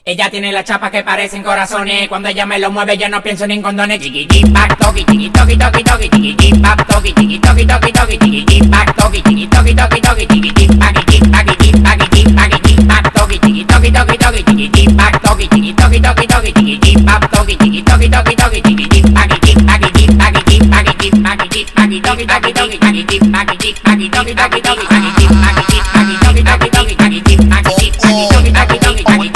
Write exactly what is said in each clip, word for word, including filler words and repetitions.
Ella tiene las chapas que parecen corazones. Cuando ella me lo mueve yo no pienso ni en condones. Chiqui jip back toki, chiqui toki toki toki, chiqui jip back toki, chiqui toki toki toki, chiqui jip back toki, chiqui toki toki toki, chiqui jip back jip back jip back jip back jip back toki, chiqui toki toki toki, chiqui jip back toki, chiqui toki toki toki, chiqui jip back toki, chiqui toki toki toki, chiqui jip back jip back jip back jip back jip back jip back toki toki toki, chiqui jip back jip back toki toki toki, chiqui jip back jip back toki toki toki, chiqui jip back jip back toki toki toki, chiqui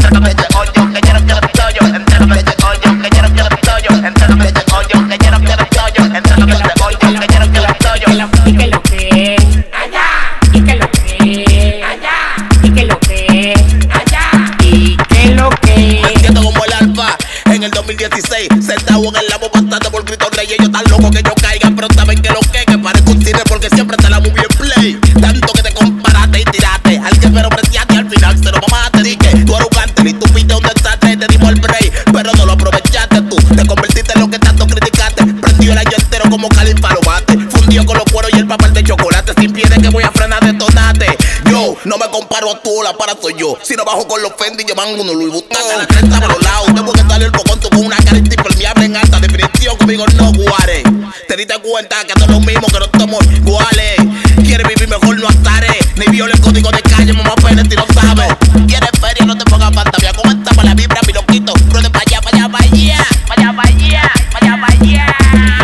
dieciséis, sentado en el lamo bastante por gritos rey. Ellos tan locos que yo caiga, pero saben que lo que que parezco un cine porque siempre te la muy bien play. Tanto que te comparaste y tiraste al que pero preciaste al final se lo mamaste. Dije, tú arrogante, ni tú viste un desastre, te dimos el break, pero no lo aprovechaste tú. Te convertiste en lo que tanto criticaste. Prendió el año entero como Califa lo bate. Fundió con los cueros y el papel de chocolate. Sin pie de que voy a frenar detonate. Yo no me comparo a tú, la para soy yo. Si no bajo con los Fendi, llevan uno Louis Vuitton. A la cresta por los lados, tengo que sale el bocón con una cara impermeable en alta definición. Conmigo no guare. Te diste cuenta que no es lo mismo, que no estamos iguales. Quieres vivir mejor, no atare. Ni viola el código de calle, mamá pene, si no sabes. Quieres feria, no te pongas fantasía. Como esta para la vibra, mi loquito. Ruede pa' allá, pa' allá, pa' allá. Pa' allá, pa' allá, pa' allá, pa' allá.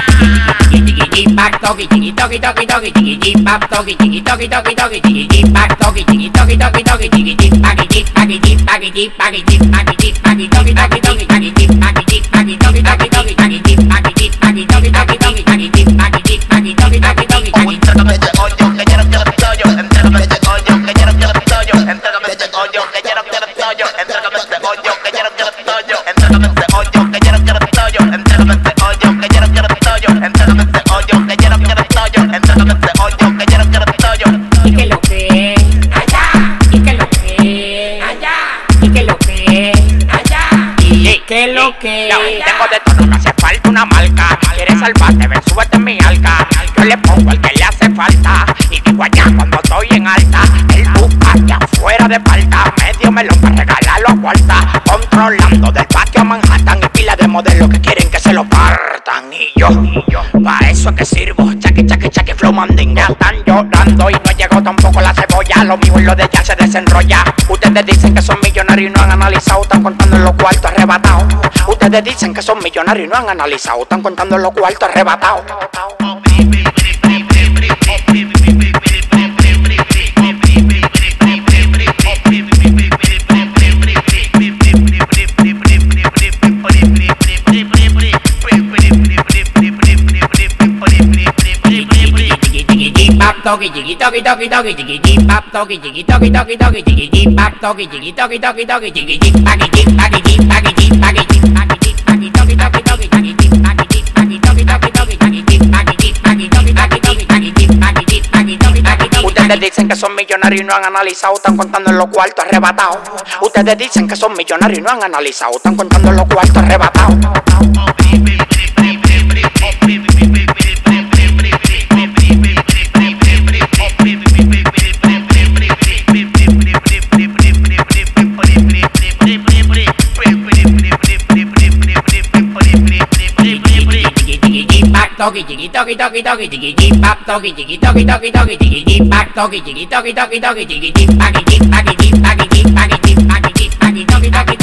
Chiqui back toki, chiqui toki toki toki, chiqui jip back toki, chiqui toki toki toki, chiqui jip back toki, chiqui toki toki toki, chiqui jip back jip back jip back jip back jip back jip back toki toki toki, chiqui jip back jip back toki toki toki, chiqui jip back jip back toki toki toki, chiqui jip back jip back toki toki toki, chiqui entrégame ese hoyo que quiero quiero tuyo, entrégame ese hoyo que quiero quiero tuyo, entrégame ese hoyo que quiero quiero tuyo, entrégame ese hoyo que quiero quiero tuyo, entrégame ese hoyo que quiero quiero tuyo, entrégame ese hoyo que quiero quiero tuyo, entrégame ese hoyo que quiero quiero tuyo, entrégame ese hoyo que quiero quiero tuyo. Y que lo que allá, y que lo que allá, y que lo que allá, y que lo que. Tengo de todo, no hace falta una marca. Quieres salvarte, ven, súbete en mi alca. Yo le pongo al que le hace falta y digo allá cuando estoy en alta. Él busca que afuera de falta medio melón para regalarlo a cuarta. Controlando del patio a Manhattan y pila de modelos que quieren que se lo partan. Y yo, y yo, pa' eso es que sirvo. Chaki, chaki, chaki, flow mandingo. Ya están llorando y no llegó tampoco la cebolla. Lo mío y lo de ya se desenrolla. Ustedes dicen que son millonarios y no han analizado. Están contando en los cuartos arrebatados. Ustedes dicen que son millonarios y no han analizado. Están contando en los cuartos arrebatados. Toki chiqui toki toki toki, chiqui jip back toki, chiqui toki toki toki, chiqui jip back toki, chiqui toki toki toki, chiqui jip back jip back jip back jip back jip back jip back toki toki toki, chiqui jip back jip back toki toki toki, chiqui jip back jip back toki toki toki, chiqui jip back jip back toki toki toki. Ustedes dicen que son millonarios y no han analizado, están contando en los cuartos arrebatados. Ustedes dicen que son millonarios y no han analizado, están contando en los cuartos arrebatados. Toki chiqui toki toki toki, chiqui jip back toki, chiqui toki toki toki, chiqui jip back toki, chiqui toki toki toki, chiqui jip back jip back jip back jip back jip back jip back toki toki toki.